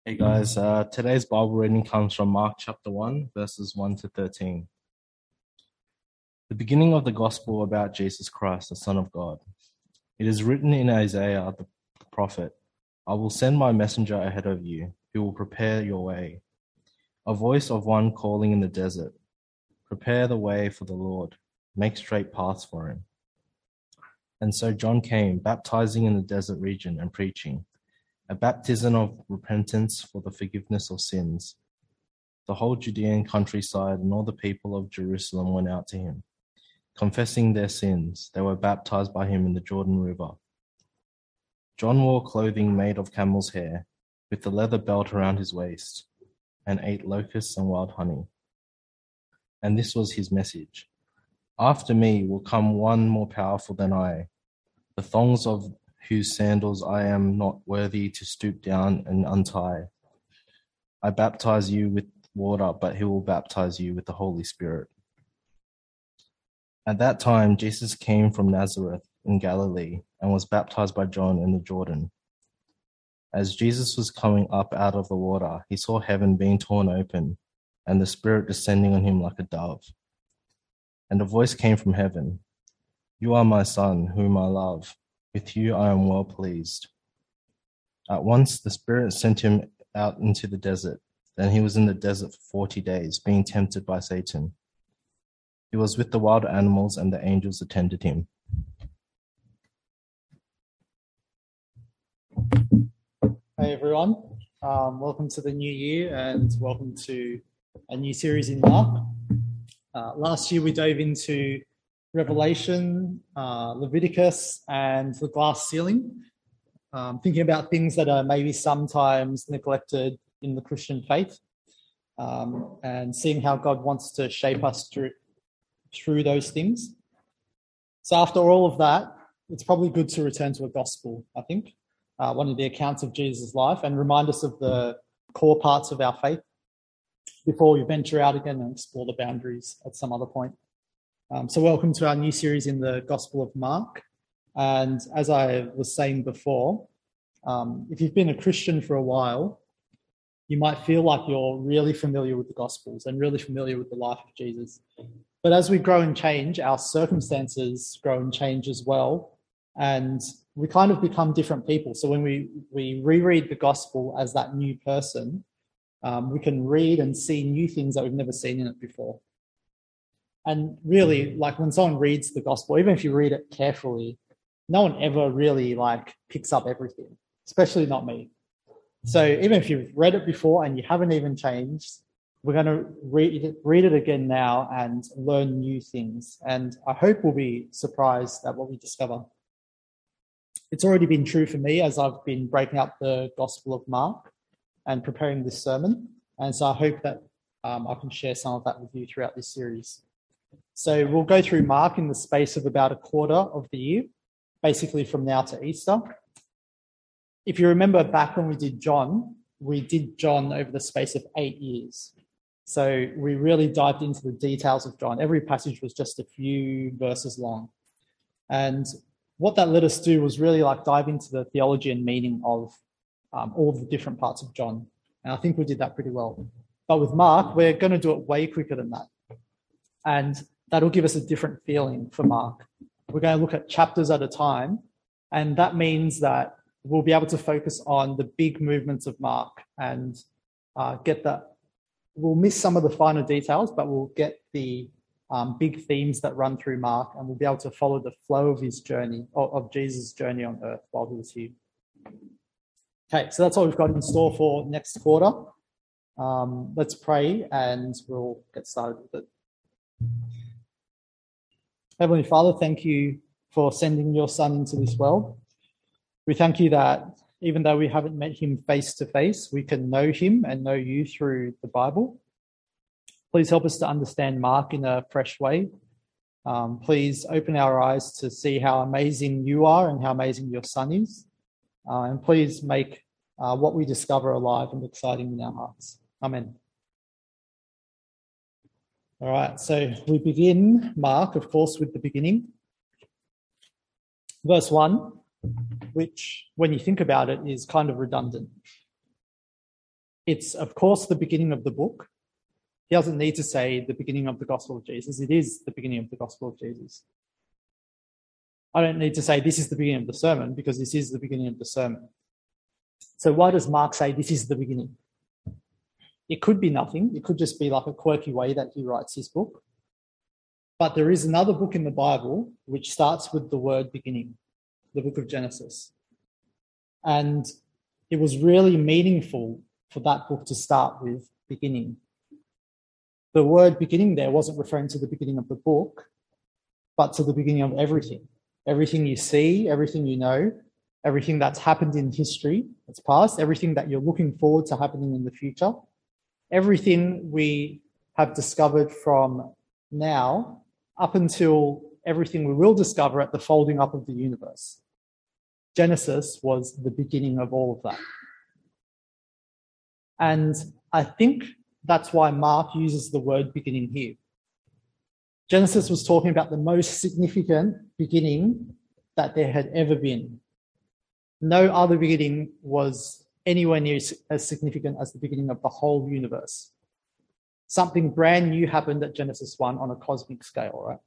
Hey guys, today's Bible reading comes from Mark chapter 1, verses 1 to 13. The beginning of the gospel about Jesus Christ, the Son of God. It is written in Isaiah the prophet, I will send my messenger ahead of you, who will prepare your way. A voice of one calling in the desert, prepare the way for the Lord, make straight paths for him. And so John came, baptizing in the desert region and preaching, a baptism of repentance for the forgiveness of sins. The whole Judean countryside and all the people of Jerusalem went out to him. Confessing their sins, they were baptized by him in the Jordan River. John wore clothing made of camel's hair, with a leather belt around his waist, and ate locusts and wild honey. And this was his message. After me will come one more powerful than I, the thongs of whose sandals I am not worthy to stoop down and untie. I baptize you with water, but he will baptize you with the Holy Spirit. At that time, Jesus came from Nazareth in Galilee and was baptized by John in the Jordan. As Jesus was coming up out of the water, he saw heaven being torn open and the Spirit descending on him like a dove. And a voice came from heaven, You are my Son, whom I love. With you I am well pleased. At once the Spirit sent him out into the desert. Then he was in the desert for 40 days, being tempted by Satan. He was with the wild animals, and the angels attended him. Hey everyone, welcome to the new year and welcome to a new series in Mark. Last year we dove into Revelation, Leviticus, and the glass ceiling, thinking about things that are maybe sometimes neglected in the Christian faith, and seeing how God wants to shape us through those things. So after all of that, it's probably good to return to a gospel, I think, one of the accounts of Jesus' life, and remind us of the core parts of our faith before we venture out again and explore the boundaries at some other point. So welcome to our new series in the Gospel of Mark. And as I was saying before, if you've been a Christian for a while, you might feel like you're really familiar with the Gospels and really familiar with the life of Jesus. But as we grow and change, our circumstances grow and change as well. And we kind of become different people. So when we reread the Gospel as that new person, we can read and see new things that we've never seen in it before. And really, like when someone reads the Gospel, even if you read it carefully, no one ever really picks up everything, especially not me. So even if you've read it before and you haven't even changed, we're going to read it again now and learn new things. And I hope we'll be surprised at what we discover. It's already been true for me as I've been breaking up the Gospel of Mark and preparing this sermon. And so I hope that I can share some of that with you throughout this series. So we'll go through Mark in the space of about a quarter of the year, basically from now to Easter. If you remember back when we did John over the space of 8 years. So we really dived into the details of John. Every passage was just a few verses long. And what that let us do was really dive into the theology and meaning of all the different parts of John. And I think we did that pretty well. But with Mark, we're going to do it way quicker than that. And that'll give us a different feeling for Mark. We're going to look at chapters at a time. And that means that we'll be able to focus on the big movements of Mark and get that. We'll miss some of the finer details, but we'll get the big themes that run through Mark, and we'll be able to follow the flow of his journey, of Jesus' journey on earth while he was here. Okay, so that's all we've got in store for next quarter. Let's pray and we'll get started with it. Heavenly Father, thank you for sending your Son into this world. We thank you that even though we haven't met him face to face, we can know him and know you through the Bible. Please help us to understand Mark in a fresh way. Please open our eyes to see how amazing you are and how amazing your Son is. And please make what we discover alive and exciting in our hearts. Amen. All right, so we begin Mark, of course, with the beginning. Verse 1, which, when you think about it, is kind of redundant. It's, of course, the beginning of the book. He doesn't need to say the beginning of the Gospel of Jesus. It is the beginning of the Gospel of Jesus. I don't need to say this is the beginning of the sermon, because this is the beginning of the sermon. So why does Mark say this is the beginning? It could be nothing. It could just be like a quirky way that he writes his book. But there is another book in the Bible which starts with the word beginning, the book of Genesis. And it was really meaningful for that book to start with beginning. The word beginning there wasn't referring to the beginning of the book, but to the beginning of everything. Everything you see, everything you know, everything that's happened in history that's past, everything that you're looking forward to happening in the future, everything we have discovered from now up until everything we will discover at the folding up of the universe. Genesis was the beginning of all of that. And I think that's why Mark uses the word beginning here. Genesis was talking about the most significant beginning that there had ever been. No other beginning was anywhere near as significant as the beginning of the whole universe. Something brand new happened at Genesis 1 on a cosmic scale, right?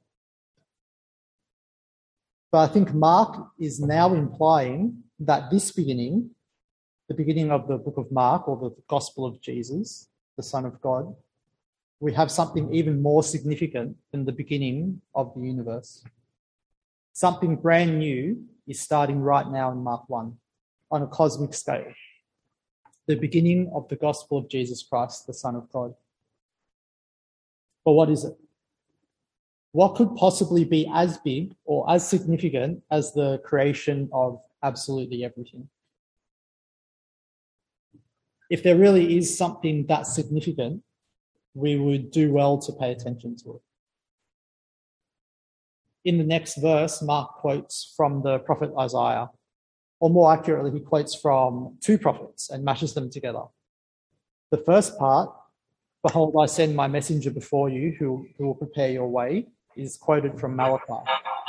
But I think Mark is now implying that this beginning, the beginning of the book of Mark, or the Gospel of Jesus, the Son of God, we have something even more significant than the beginning of the universe. Something brand new is starting right now in Mark 1 on a cosmic scale. The beginning of the Gospel of Jesus Christ, the Son of God. But what is it? What could possibly be as big or as significant as the creation of absolutely everything? If there really is something that significant, we would do well to pay attention to it. In the next verse, Mark quotes from the prophet Isaiah, or more accurately, he quotes from two prophets and mashes them together. The first part, "Behold, I send my messenger before you who will prepare your way," is quoted from Malachi.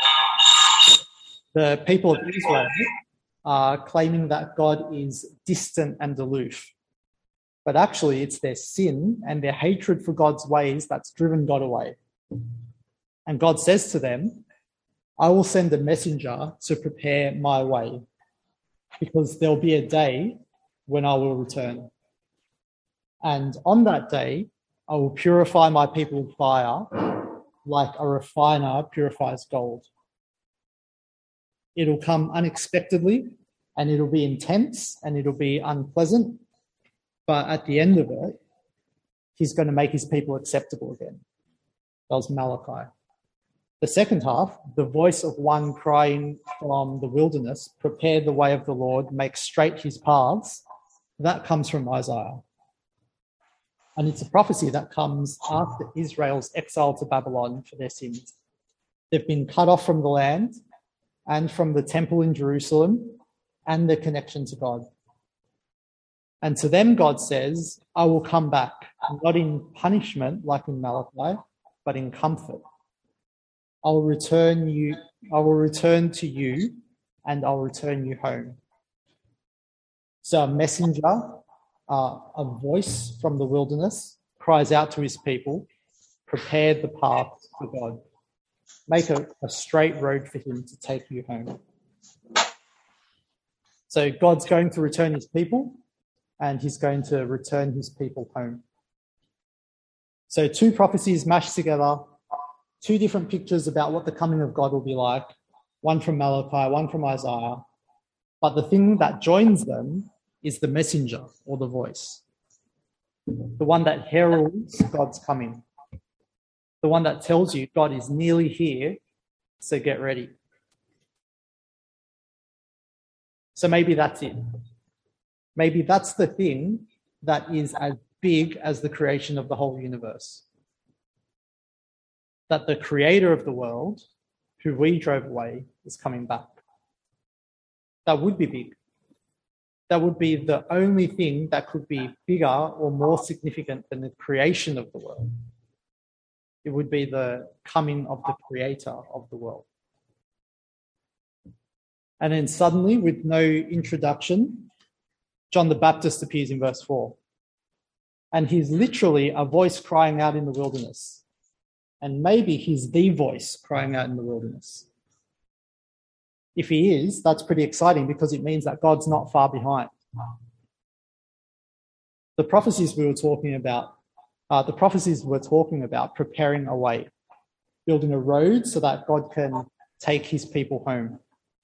The people of Israel are claiming that God is distant and aloof. But actually, it's their sin and their hatred for God's ways that's driven God away. And God says to them, "I will send a messenger to prepare my way, because there'll be a day when I will return. And on that day, I will purify my people with fire, like a refiner purifies gold. It'll come unexpectedly, and it'll be intense, and it'll be unpleasant. But at the end of it, he's going to make his people acceptable again." That was Malachi. The second half, "The voice of one crying from the wilderness, prepare the way of the Lord, make straight his paths," that comes from Isaiah. And it's a prophecy that comes after Israel's exile to Babylon for their sins. They've been cut off from the land and from the temple in Jerusalem and their connection to God. And to them, God says, "I will come back, not in punishment like in Malachi, but in comfort. I will return to you, and I'll return you home." So a messenger, a voice from the wilderness, cries out to his people, "Prepare the path for God. Make a straight road for him to take you home." So God's going to return his people, and he's going to return his people home. So two prophecies mashed together, two different pictures about what the coming of God will be like, one from Malachi, one from Isaiah. But the thing that joins them is the messenger, or the voice, the one that heralds God's coming, the one that tells you God is nearly here, so get ready. So maybe that's it. Maybe that's the thing that is as big as the creation of the whole universe. That the creator of the world, who we drove away, is coming back. That would be big. That would be the only thing that could be bigger or more significant than the creation of the world. It would be the coming of the creator of the world. And then suddenly, with no introduction, John the Baptist appears in verse 4. And he's literally a voice crying out in the wilderness. And maybe he's the voice crying out in the wilderness. If he is, that's pretty exciting because it means that God's not far behind. The prophecies were talking about preparing a way, building a road so that God can take his people home.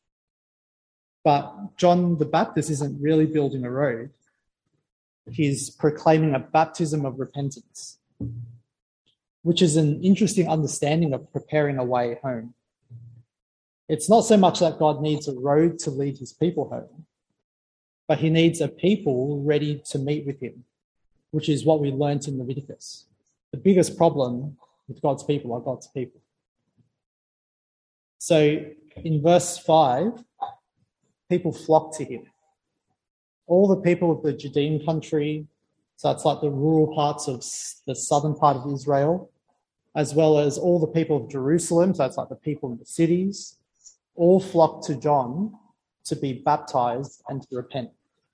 But John the Baptist isn't really building a road. He's proclaiming a baptism of repentance, which is an interesting understanding of preparing a way home. It's not so much that God needs a road to lead his people home, but he needs a people ready to meet with him, which is what we learnt in Leviticus. The biggest problem with God's people are God's people. So in verse 5, people flock to him. All the people of the Judean country, so it's like the rural parts of the southern part of Israel, as well as all the people of Jerusalem, so it's like the people in the cities, all flock to John to be baptized and to repent.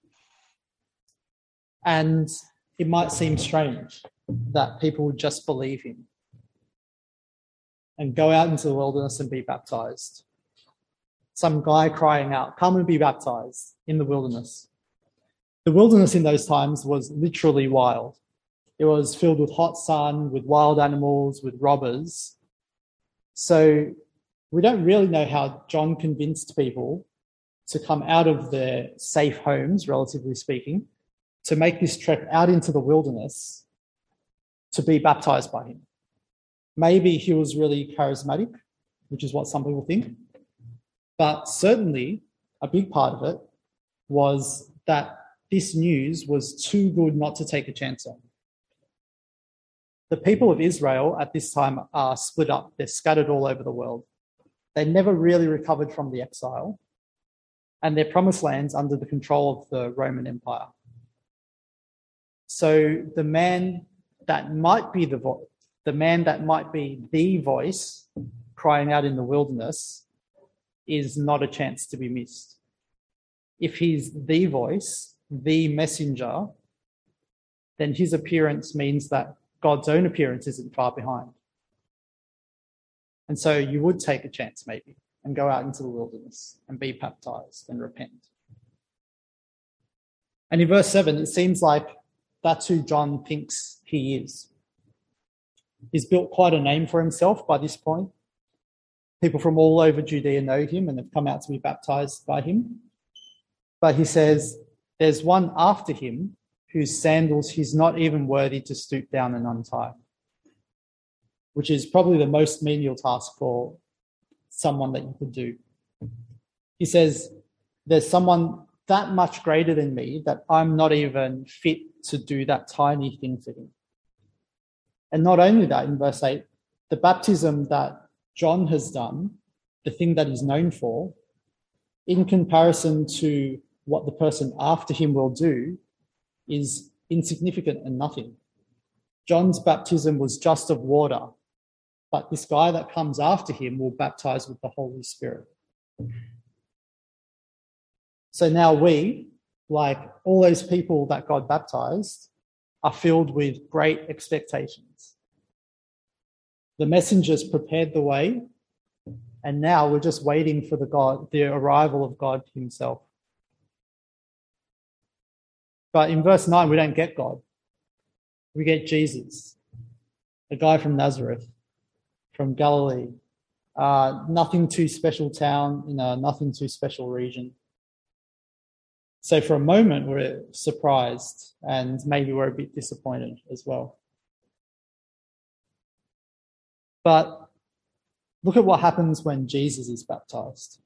And it might seem strange that people would just believe him and go out into the wilderness and be baptized. Some guy crying out, "Come and be baptized," in the wilderness. The wilderness in those times was literally wild. It was filled with hot sun, with wild animals, with robbers. So we don't really know how John convinced people to come out of their safe homes, relatively speaking, to make this trek out into the wilderness to be baptized by him. Maybe he was really charismatic, which is what some people think. But certainly a big part of it was that this news was too good not to take a chance on. The people of Israel at this time are split up. They're scattered all over the world. They never really recovered from the exile, and their promised land's under the control of the Roman Empire. So the man that might be the voice crying out in the wilderness is not a chance to be missed. If he's the voice, the messenger, then his appearance means that God's own appearance isn't far behind. And so you would take a chance maybe and go out into the wilderness and be baptized and repent. And in verse 7, it seems like that's who John thinks he is. He's built quite a name for himself by this point. People from all over Judea know him and have come out to be baptized by him. But he says, there's one after him whose sandals he's not even worthy to stoop down and untie, which is probably the most menial task for someone that you could do. He says, there's someone that much greater than me that I'm not even fit to do that tiny thing for him. And not only that, in verse 8, the baptism that John has done, the thing that he's known for, in comparison to what the person after him will do, is insignificant and nothing. John's baptism was just of water, but this guy that comes after him will baptize with the Holy Spirit. So now we, like all those people that God baptized, are filled with great expectations. The messengers prepared the way, and now we're just waiting for the arrival of God himself. But in verse 9, we don't get God. We get Jesus, a guy from Nazareth, from Galilee. Nothing too special town in a nothing too special region. So for a moment, we're surprised and maybe we're a bit disappointed as well. But look at what happens when Jesus is baptized.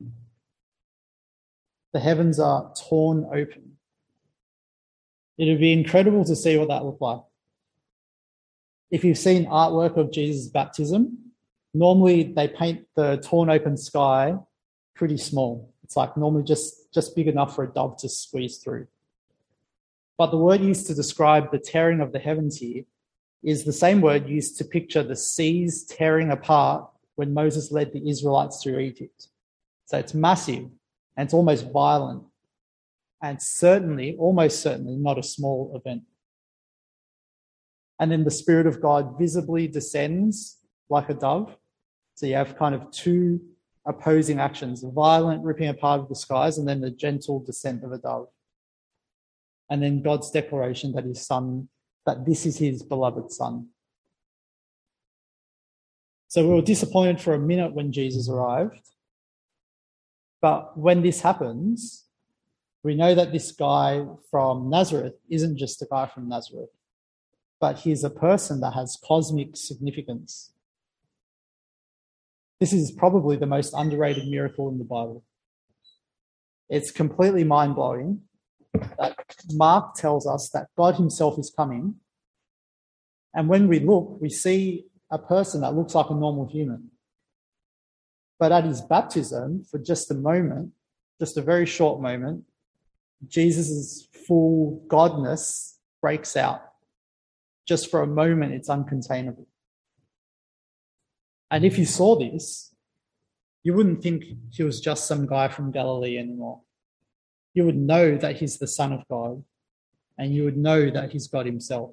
The heavens are torn open. It would be incredible to see what that looked like. If you've seen artwork of Jesus' baptism, normally they paint the torn open sky pretty small. It's like normally just big enough for a dove to squeeze through. But the word used to describe the tearing of the heavens here is the same word used to picture the seas tearing apart when Moses led the Israelites through Egypt. So it's massive and it's almost violent and almost certainly not a small event. and then the Spirit of God visibly descends like a dove. So you have kind of two opposing actions, a violent ripping apart of the skies and then the gentle descent of a dove. And then God's declaration that that this is his beloved Son. So we were disappointed for a minute when Jesus arrived. But when this happens, we know that this guy from Nazareth isn't just a guy from Nazareth, but he's a person that has cosmic significance. This is probably the most underrated miracle in the Bible. It's completely mind-blowing that Mark tells us that God himself is coming. And when we look, we see a person that looks like a normal human. But at his baptism, for just a moment, just a very short moment, Jesus' full godness breaks out. Just for a moment, it's uncontainable. And if you saw this, you wouldn't think he was just some guy from Galilee anymore. You would know that he's the Son of God, and you would know that he's God himself.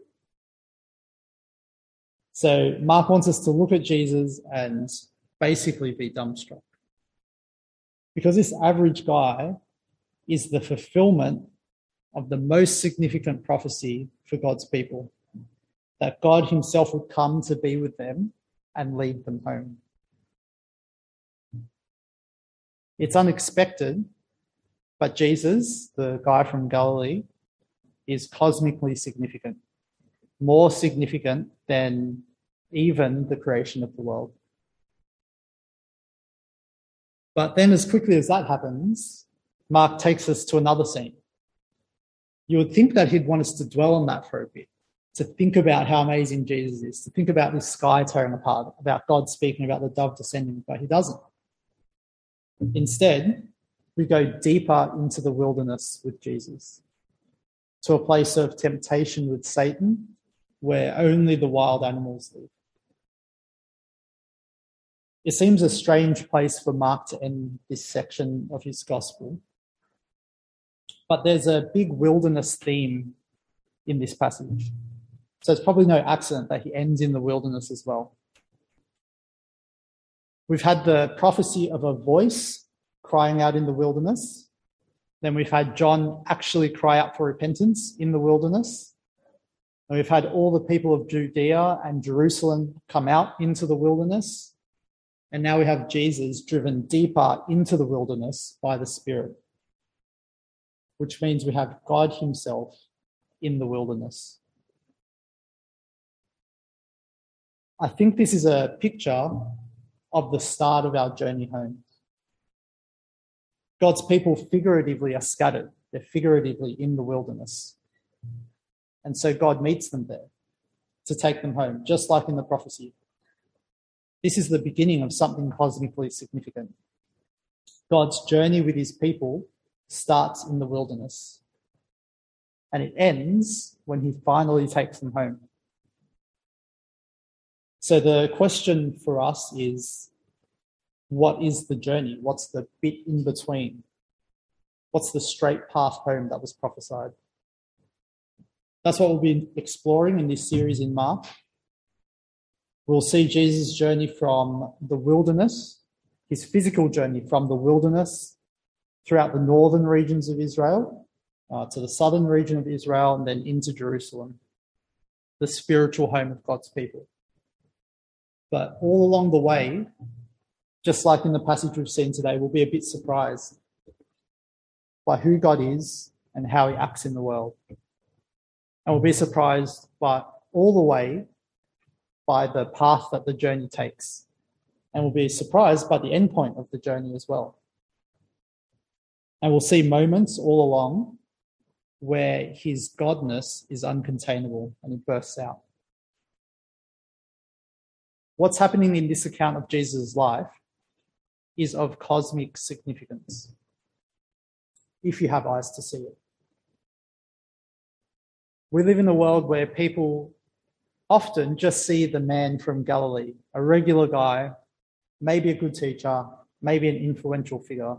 So Mark wants us to look at Jesus and basically be dumbstruck. Because this average guy is the fulfillment of the most significant prophecy for God's people, that God himself would come to be with them and lead them home. It's unexpected, but Jesus, the guy from Galilee, is cosmically significant, more significant than even the creation of the world. But then as quickly as that happens, Mark takes us to another scene. You would think that he'd want us to dwell on that for a bit, to think about how amazing Jesus is, to think about this sky tearing apart, about God speaking, about the dove descending, but he doesn't. Instead, we go deeper into the wilderness with Jesus, to a place of temptation with Satan, where only the wild animals live. It seems a strange place for Mark to end this section of his gospel, but there's a big wilderness theme in this passage. So it's probably no accident that he ends in the wilderness as well. We've had the prophecy of a voice crying out in the wilderness. Then we've had John actually cry out for repentance in the wilderness. And we've had all the people of Judea and Jerusalem come out into the wilderness. And now we have Jesus driven deeper into the wilderness by the Spirit, which means we have God himself in the wilderness. I think this is a picture of the start of our journey home. God's people figuratively are scattered. They're figuratively in the wilderness. And so God meets them there to take them home, just like in the prophecy. This is the beginning of something cosmically significant. God's journey with his people starts in the wilderness, and it ends when he finally takes them home. So the question for us is, what is the journey? What's the bit in between? What's the straight path home that was prophesied? That's what we'll be exploring in this series in Mark. We'll see Jesus' journey from the wilderness, his physical journey from the wilderness throughout the northern regions of Israel, to the southern region of Israel, and then into Jerusalem, the spiritual home of God's people. But all along the way, just like in the passage we've seen today, we'll be a bit surprised by who God is and how he acts in the world. And we'll be surprised by all the way by the path that the journey takes. And we'll be surprised by the end point of the journey as well. And we'll see moments all along where his godness is uncontainable and it bursts out. What's happening in this account of Jesus' life is of cosmic significance, if you have eyes to see it. We live in a world where people often just see the man from Galilee, a regular guy, maybe a good teacher, maybe an influential figure,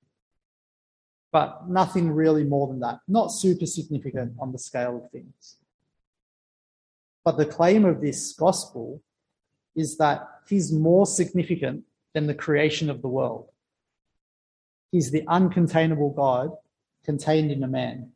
but nothing really more than that, not super significant on the scale of things. But the claim of this gospel is that he's more significant than the creation of the world. He's the uncontainable God contained in a man.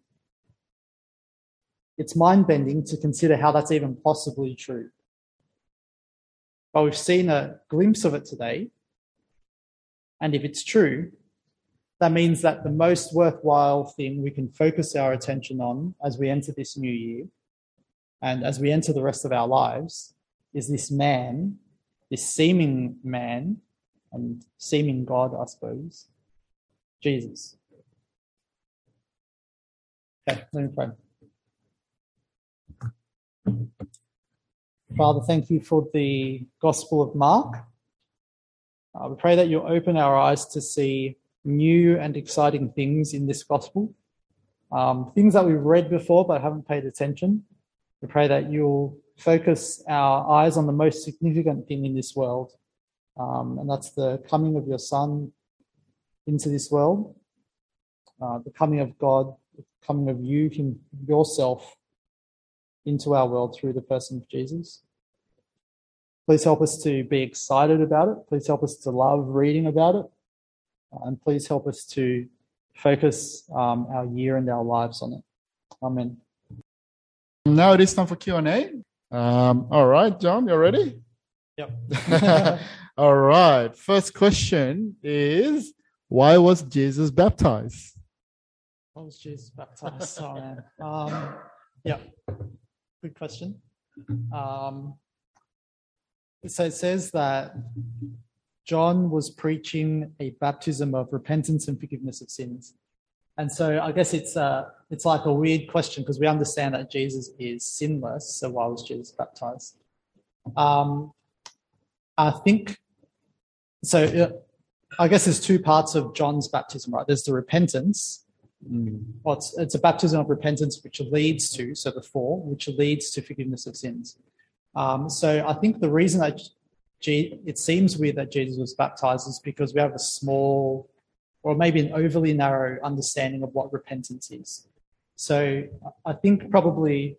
It's mind-bending to consider how that's even possibly true. But we've seen a glimpse of it today. And if it's true, that means that the most worthwhile thing we can focus our attention on as we enter this new year and as we enter the rest of our lives is this man, this seeming man and seeming God, I suppose, Jesus. Okay, let me pray. Father, thank you for the Gospel of Mark. We pray that you'll open our eyes to see new and exciting things in this Gospel, things that we've read before but haven't paid attention. We pray that you'll focus our eyes on the most significant thing in this world, and that's the coming of your Son into this world, the coming of God, the coming of you, yourself, into our world through the person of Jesus. Please help us to be excited about it. Please help us to love reading about it. And please help us to focus our year and our lives on it. Amen. Now it is time for Q&A. All right, John, you ready? Yep. All right. First question is, why was Jesus baptized? Why was Jesus baptized? Oh, man. Yeah. Good question. So it says that John was preaching a baptism of repentance and forgiveness of sins. And so I guess it's like a weird question because we understand that Jesus is sinless. So why was Jesus baptized? I think so. I guess there's two parts of John's baptism, right? There's the repentance. Well, it's a baptism of repentance which leads to, so the four, which leads to forgiveness of sins. So I think the reason that it seems weird that Jesus was baptized is because we have a small or maybe an overly narrow understanding of what repentance is. So I think probably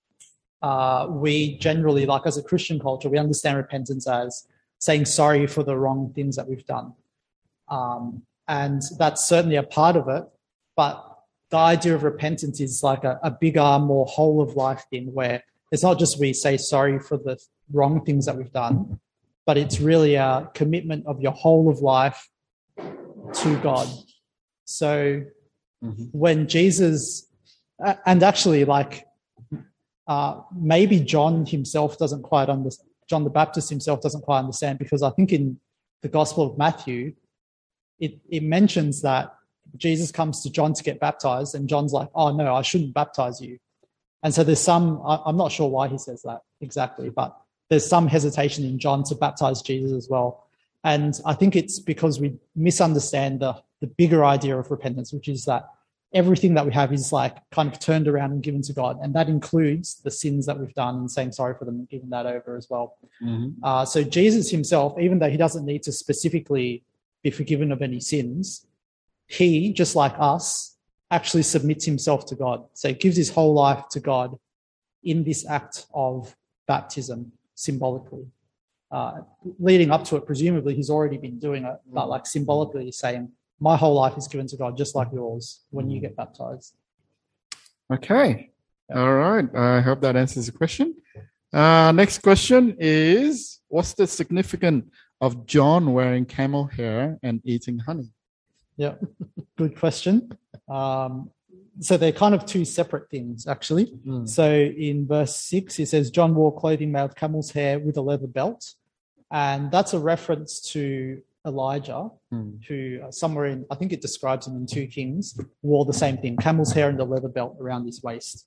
we generally, like as a Christian culture, we understand repentance as saying sorry for the wrong things that we've done. And that's certainly a part of it. But the idea of repentance is like a bigger, more whole of life thing where it's not just we say sorry for the wrong things that we've done, but it's really a commitment of your whole of life to God. So when Jesus, and actually like maybe John himself doesn't quite understand, John the Baptist himself doesn't quite understand, because I think in the Gospel of Matthew, it mentions that Jesus comes to John to get baptized and John's like, oh no, I shouldn't baptize you. And so there's I'm not sure why he says that exactly, but there's some hesitation in John to baptize Jesus as well. And I think it's because we misunderstand the bigger idea of repentance, which is that everything that we have is like kind of turned around and given to God. And that includes the sins that we've done and saying sorry for them and giving that over as well. So Jesus himself, even though he doesn't need to specifically be forgiven of any sins, he, just like us, actually submits himself to God. So he gives his whole life to God in this act of baptism, symbolically. Leading up to it, presumably he's already been doing it, but like symbolically he's saying, my whole life is given to God, just like yours when you get baptized. Okay. All right. I hope that answers the question. Next question is, what's the significance of John wearing camel hair and eating honey? Yeah, good question. So they're kind of two separate things, actually. So in verse 6, it says, John wore clothing made of camel's hair with a leather belt. And that's a reference to Elijah, who somewhere in, I think it describes him in 2 Kings, wore the same thing, camel's hair and a leather belt around his waist.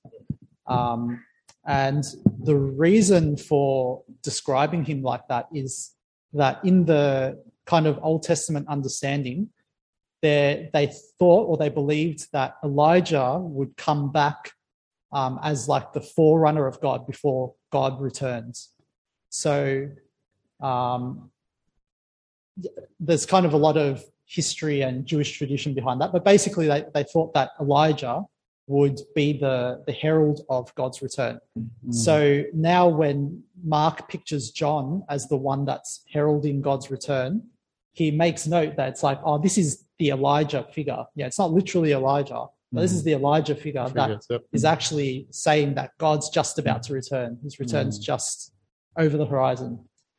And the reason for describing him like that is that in the kind of Old Testament understanding, they thought or they believed that Elijah would come back as like the forerunner of God before God returns. So there's kind of a lot of history and Jewish tradition behind that. But basically they thought that Elijah would be the herald of God's return. So now when Mark pictures John as the one that's heralding God's return, he makes note that it's like, oh, this is the Elijah figure. Yeah, it's not literally Elijah, but this is the Elijah figure that is actually saying that God's just about to return. His return's just over the horizon.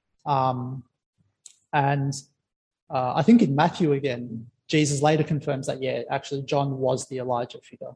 And I think in Matthew again, Jesus later confirms that, yeah, actually John was the Elijah figure.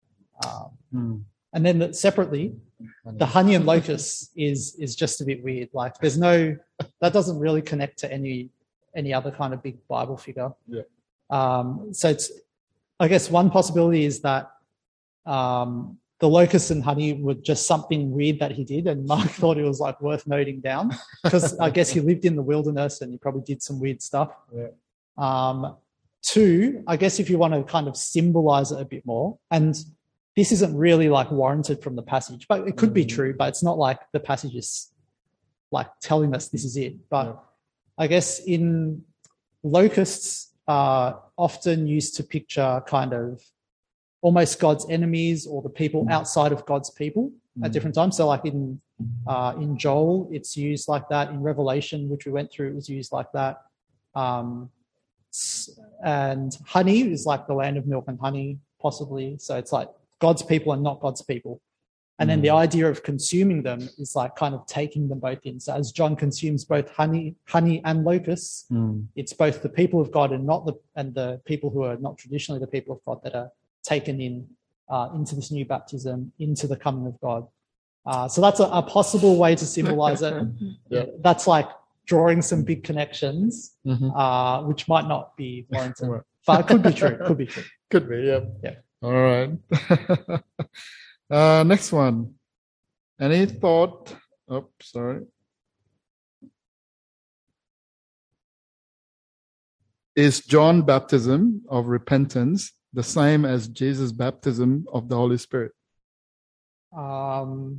And then separately, the honey and locusts is just a bit weird. Like there's no, that doesn't really connect to any other kind of big Bible figure. Yeah. So it's, I guess one possibility is that the locusts and honey were just something weird that he did, and Mark thought it was like worth noting down because I guess he lived in the wilderness and he probably did some weird stuff. Yeah. Two, I guess if you want to kind of symbolize it a bit more, and this isn't really like warranted from the passage, but it could be true, but it's not like the passage is like telling us this is it. But I guess in locusts are often used to picture kind of almost God's enemies or the people outside of God's people at different times. So like in Joel, it's used like that. In Revelation, which we went through, it was used like that. And honey is like the land of milk and honey, possibly. So it's like God's people and not God's people. And then the idea of consuming them is like kind of taking them both in. So as John consumes both honey and locusts, it's both the people of God and the people who are not traditionally the people of God that are taken in into this new baptism, into the coming of God. So that's a possible way to symbolize it. That's like drawing some big connections, which might not be warranted. But it could be true. It could be true. Could be, yeah. All right. Next one. Any thought? Oh, sorry. Is John's baptism of repentance the same as Jesus' baptism of the Holy Spirit? No.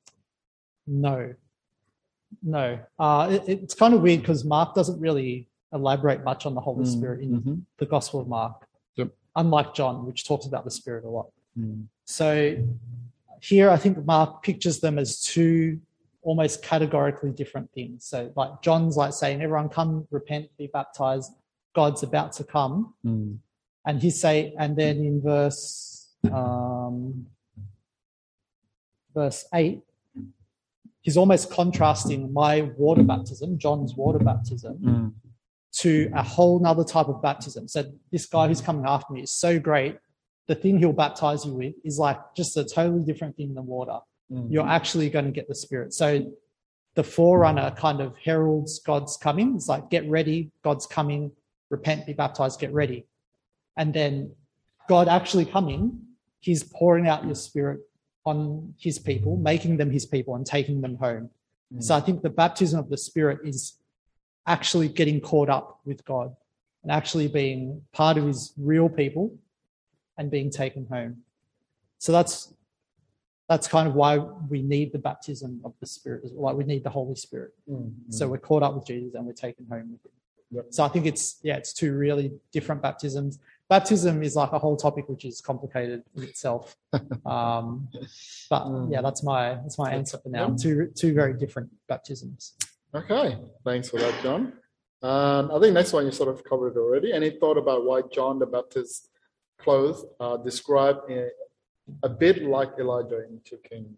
It's kind of weird because Mark doesn't really elaborate much on the Holy Spirit in the Gospel of Mark, unlike John, which talks about the Spirit a lot. So here I think Mark pictures them as two almost categorically different things. So like John's like saying, everyone come, repent, be baptized, God's about to come. And and then in verse 8, he's almost contrasting my water baptism, John's water baptism, to a whole nother type of baptism. So this guy who's coming after me is so great. The thing he'll baptize you with is like just a totally different thing than water. You're actually going to get the Spirit. So the forerunner kind of heralds God's coming. It's like, get ready, God's coming, repent, be baptized, get ready. And then God actually coming, he's pouring out your Spirit on his people, making them his people and taking them home. So I think the baptism of the Spirit is actually getting caught up with God and actually being part of his real people and being taken home. So that's kind of why we need the baptism of the Spirit, like we need the Holy Spirit. So we're caught up with Jesus and we're taken home with him. So I think it's two really different baptisms. Baptism is like a whole topic which is complicated in itself. But that's my answer for now. Two very different baptisms. Okay, thanks for that, John. I think next one you sort of covered already. Any thought about why John the Baptist's clothes are described a bit like Elijah in 2 Kings?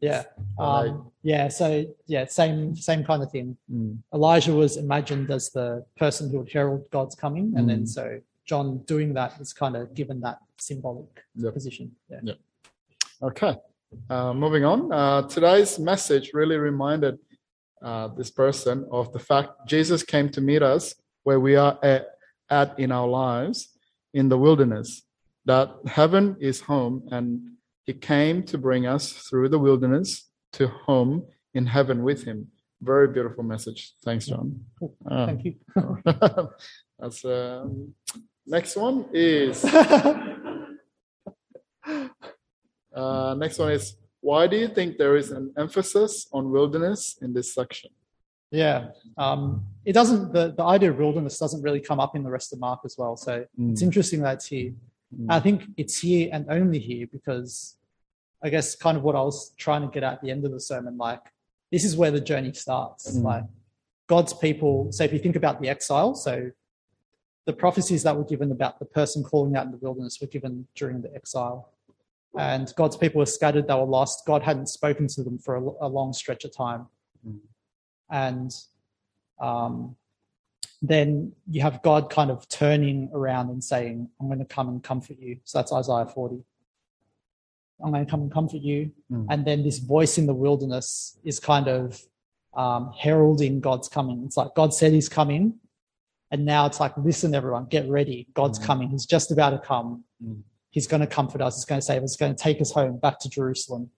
Same kind of thing. Elijah was imagined as the person who would herald God's coming, and then so John doing that is kind of given that symbolic position. Okay, moving on. Today's message really reminded this person of the fact Jesus came to meet us where we are at in our lives in the wilderness, that heaven is home, and he came to bring us through the wilderness to home in heaven with him. Very beautiful message. Thanks, John. Cool. Thank you. That's next one is why do you think there is an emphasis on wilderness in this section? It doesn't. The idea of wilderness doesn't really come up in the rest of Mark as well. So it's interesting that it's here. I think it's here and only here because I guess kind of what I was trying to get at the end of the sermon, like this is where the journey starts. Like God's people. So if you think about the exile, so the prophecies that were given about the person calling out in the wilderness were given during the exile. And God's people were scattered, they were lost. God hadn't spoken to them for a long stretch of time. And then you have God kind of turning around and saying, I'm going to come and comfort you. So that's Isaiah 40. I'm going to come and comfort you. And then this voice in the wilderness is kind of heralding God's coming. It's like God said he's coming. And now it's like, listen, everyone, get ready. God's coming. He's just about to come. He's going to comfort us. He's going to save us. He's going to take us home back to Jerusalem.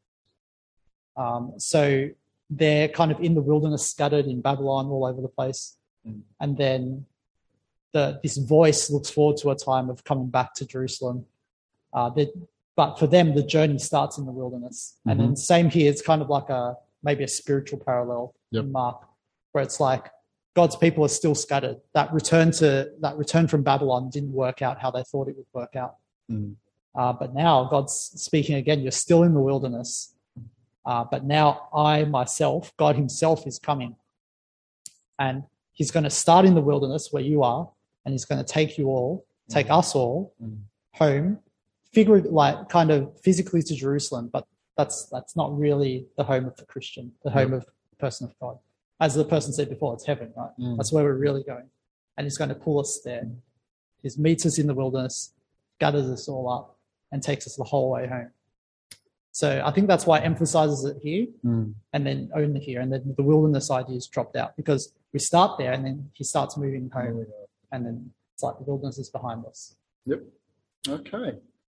So they're kind of in the wilderness, scattered in Babylon, all over the place. And then this voice looks forward to a time of coming back to Jerusalem. But for them, the journey starts in the wilderness. And then same here, it's kind of like maybe a spiritual parallel in Mark, where it's like God's people are still scattered. That return from Babylon didn't work out how they thought it would work out. But now God's speaking again. You're still in the wilderness. But now I myself, God himself is coming. And he's going to start in the wilderness where you are. And he's going to take us all home, kind of physically to Jerusalem. But that's not really the home of the Christian, the home of the person of God. As the person said before, it's heaven, right? That's where we're really going. And he's going to pull us there. He meets us in the wilderness, gathers us all up, and takes us the whole way home. So I think that's why it emphasizes it here and then only here. And then the wilderness idea is dropped out because we start there and then he starts moving home. And then it's like the wilderness is behind us. Yep. Okay.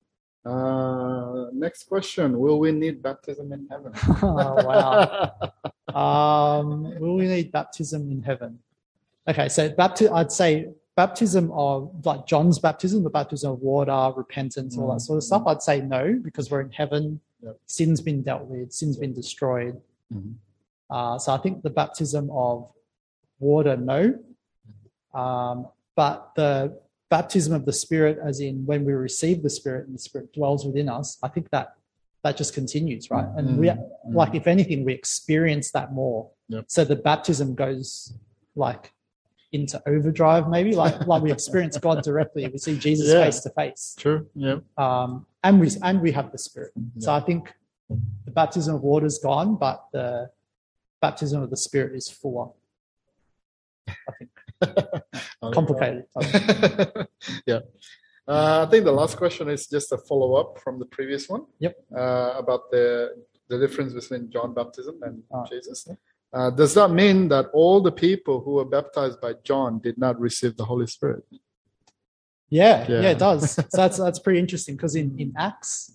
Next question. Will we need baptism in heaven? Oh, wow. Will we need baptism in heaven? Okay, so I'd say baptism of like John's baptism, the baptism of water, repentance, all that sort of stuff, I'd say no, because we're in heaven. Sin's been dealt with, sin's been destroyed. So I think the baptism of water, no. But the baptism of the Spirit, as in when we receive the Spirit and the Spirit dwells within us, I think that just continues, right? And we, like, if anything, we experience that more. So the baptism goes like into overdrive, maybe, like we experience God directly. We see Jesus face to face. True. Yeah. And we have the Spirit. So I think the baptism of water is gone, but the baptism of the Spirit is fuller. I think. Complicated. Yeah. I think the last question is just a follow-up from the previous one. About the difference between John baptism and Jesus. Does that mean that all the people who were baptized by John did not receive the Holy Spirit? Yeah, it does. So that's pretty interesting because in Acts,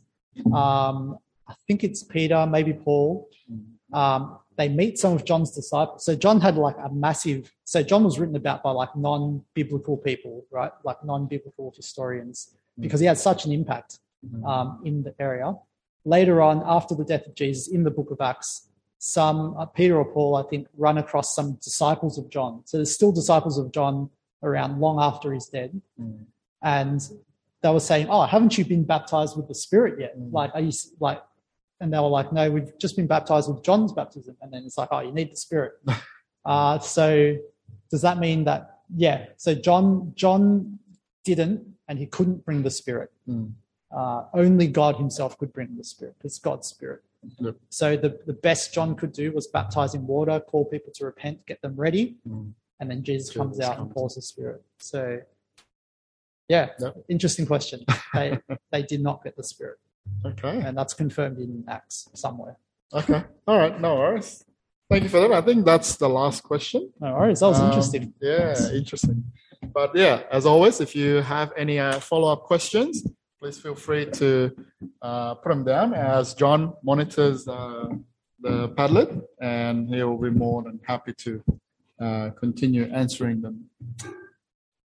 I think it's Peter, maybe Paul, they meet some of John's disciples. So John had like so John was written about by like non-biblical people, right? Like non-biblical historians, because he had such an impact in the area. Later on, after the death of Jesus, in the book of Acts, some Peter or Paul, I think, run across some disciples of John. So there's still disciples of John around long after he's dead. And they were saying, oh, haven't you been baptized with the Spirit yet? Like, are you like... And they were like, no, we've just been baptized with John's baptism. And then it's like, oh, you need the Spirit. So does that mean that, so John didn't, and he couldn't bring the Spirit. Only God himself could bring the Spirit. It's God's Spirit. So the best John could do was baptize in water, call people to repent, get them ready. And then Jesus comes out and pours the Spirit. So, interesting question. They did not get the Spirit. Okay. And that's confirmed in Acts somewhere. Okay. All right. No worries. Thank you for that. I think that's the last question. No worries. That was interesting. Yeah, interesting. But as always, if you have any follow-up questions, please feel free to put them down as John monitors the Padlet, and he will be more than happy to continue answering them.